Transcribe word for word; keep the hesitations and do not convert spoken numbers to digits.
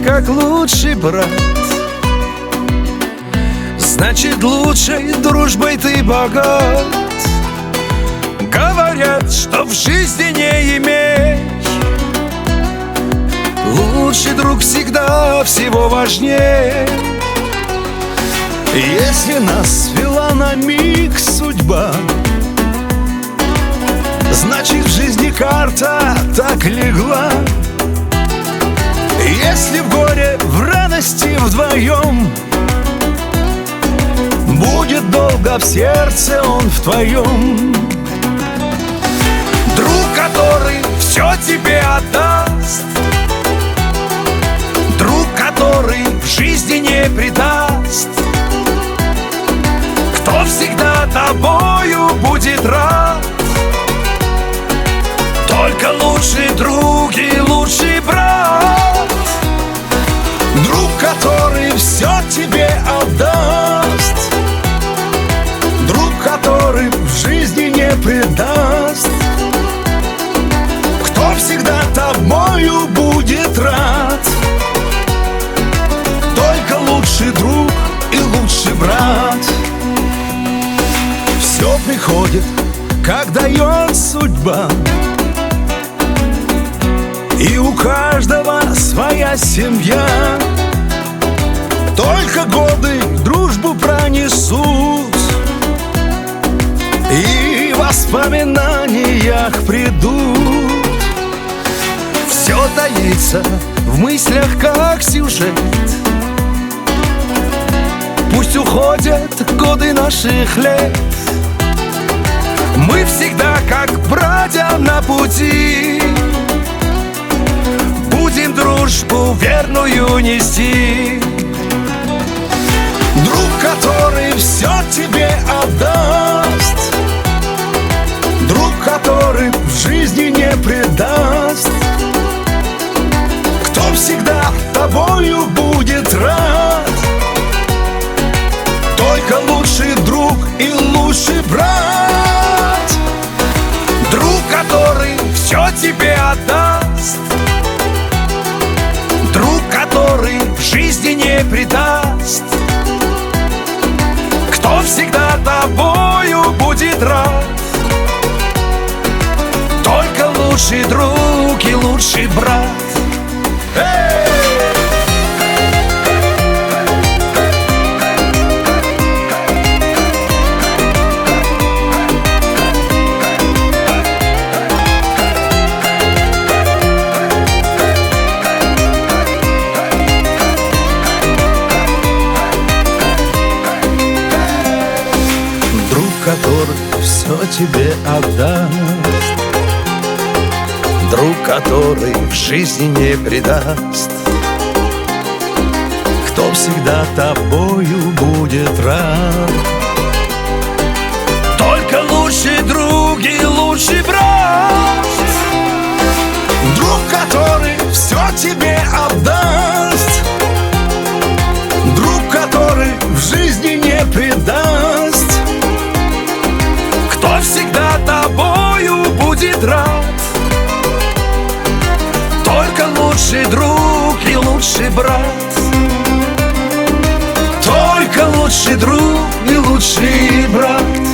как лучший брат. Значит, лучшей дружбой ты богат. Говорят, что в жизни не имеешь. Лучший друг всегда всего важнее. Если нас свела на миг судьба, значит, в жизни карта так легла. Если в горе, в радости вдвоем, будет долго в сердце он в твоем. Друг, который все тебе отдаст, друг, который в жизни не предаст, кто всегда тобою будет рад. Только лучший друг и лучший брат. Друг, который все тебе отдаст, друг, который в жизни не предаст, кто всегда тобою будет рад. Только лучший друг и лучший брат. Все приходит, как дает судьба, и у каждого своя семья. Только годы дружбу пронесут, и в воспоминаниях придут. Все таится в мыслях, как сюжет. Пусть уходят годы наших лет, мы всегда как братья на пути. Будем дружбу верную нести. Друг, который все тебе отдаст, друг, который в жизни не предаст, кто всегда тобою будет рад. Только лучший друг и лучший брат. Друг, который все тебе отдаст, друг, который в жизни не предаст, кто всегда тобою будет рад. Только лучший друг и лучший брат. Эй! Который все тебе отдаст, друг, который в жизни не предаст, кто всегда тобою будет рад. Только лучший друг и лучший брат. Друг, который все тебе отдаст, друг, который в жизни не предаст, кто всегда тобою будет рад. Только лучший друг и лучший брат. Только лучший друг и лучший брат.